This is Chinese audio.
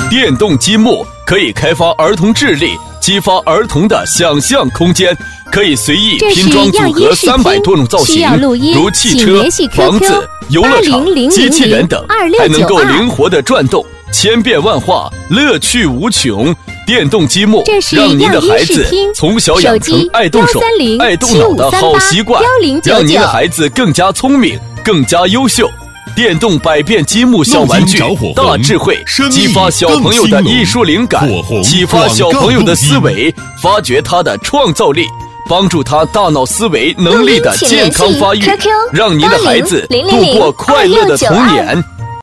电动积木可以开发儿童智力，激发儿童的想象空间，可以随意拼装组合300多种造型，如汽车、房子、游乐场、机器人等，还能够灵活地转动，千变万化，乐趣无穷。电动积木让您的孩子从小养成爱动手、爱动脑的好习惯，让您的孩子更加聪明、更加优秀。电动百变积木小玩具，大智慧，激发小朋友的艺术灵感，启发小朋友的思维，发掘他的创造力，帮助他大脑思维能力的健康发育，让您的孩子度过快乐的童年。